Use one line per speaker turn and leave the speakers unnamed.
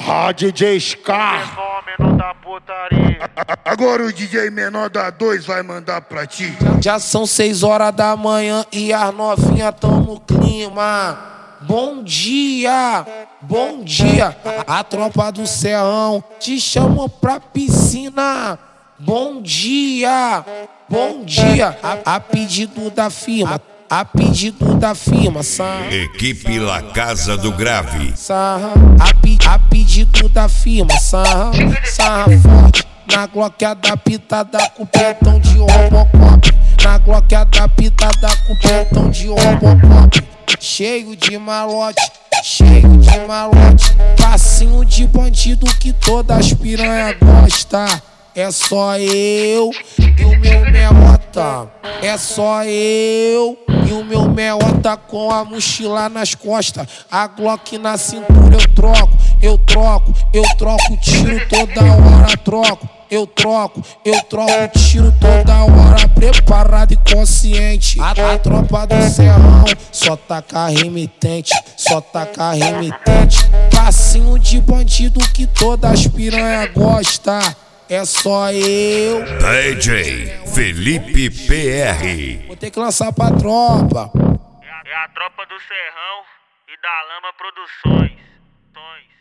DJ Scar.
Menor da putaria.
Agora o DJ menor da 2 vai mandar pra ti.
Já são 6 horas da manhã e as novinhas tão no clima. Bom dia, bom dia. A tropa do Serrão te chamam pra piscina. Bom dia, bom dia. A pedido da firma. A pedido da firma, sarra.
Equipe La Casa do Grave.
Sarra, a pedido da firma, sarra, sarra forte. Na Glock adaptada com petão de Robocop. Na Glock adaptada com petão de Robocop. Cheio de malote, cheio de malote. Passinho de bandido que todas as piranha gosta. É só eu e o meu meota. É só eu e o meu meota com a mochila nas costas. A Glock na cintura eu troco tiro toda hora, troco. Eu troco tiro toda hora, preparado e consciente. A tropa do Serrão só taca remitente, só taca remitente. Passinho de bandido que todas as piranha gosta. É só eu.
DJ Felipe PR.
Vou ter que lançar pra tropa.
É a tropa do Serrão e da Lama Produções.